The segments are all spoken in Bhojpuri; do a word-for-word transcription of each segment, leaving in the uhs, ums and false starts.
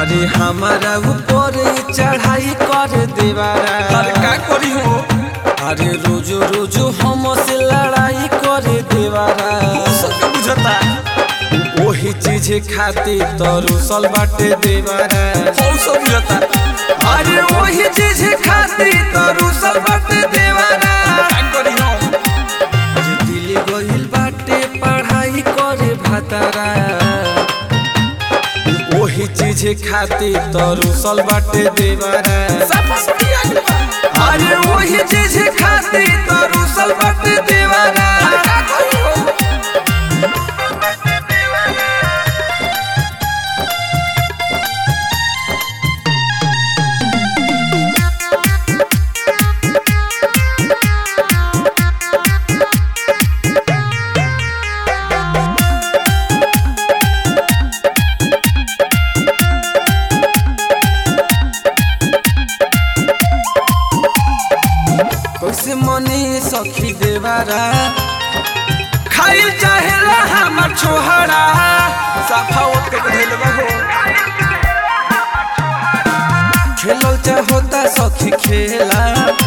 अरे हमारा ऊपर चढ़ाई कर देवारा। अरे का करी हो? अरे रोज रोज हमसे लड़ाई कर देवारा। सबके बुझता वही चीज खाती तो रुसल बाटे देवारा। सब सब बुझता अरे वही चीज खाती तो रुसल बाटे देवारा। का करी हो? अरे दिल गइल बाटे पढ़ाई करे भतारा। वही चीज खाती तो रुसल बाटे देवारा। सब सब अरे वही चीज खाती तो रुसल बाटे देवारा। का करी हो? कैसे मनी सखी देवारा। खाइल चाहेला हमर छोहरा। साफा ओट के धइल बा हो। खेलल चाहता सखी खेला।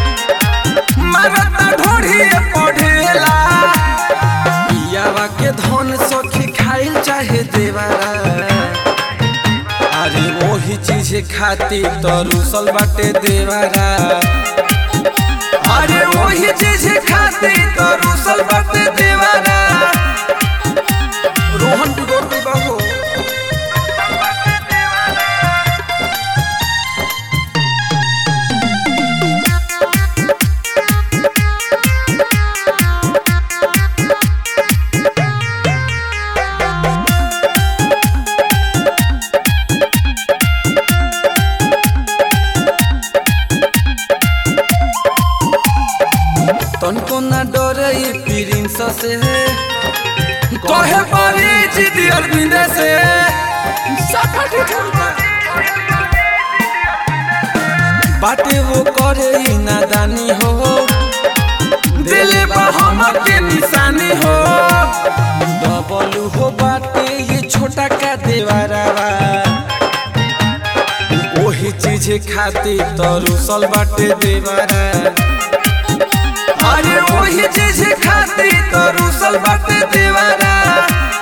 मरता ढोढ़ी पढ़ेला। पियावा के धन सखी खाइल चाहे देवारा। अरे वही चीज खाती तो रुसल बाटे देवारा। अरे वही चीज खाती तो रुसल बाटे देवारा। रोहन बिगड़ गई बा हो। तनको ना डरे प्रिंस से। कहे पारी जिदी अरविंद से। साफा ठीक होता बाटे वो करे ही नादानी हो। दिल हम के निशानी हो। डबलू हो बाटे ये छोटा का देवारा। वही चीज खाती तो रुसल बाटे देवारा। अरे वही चीज खाती तो रुसल बाटे देवारा।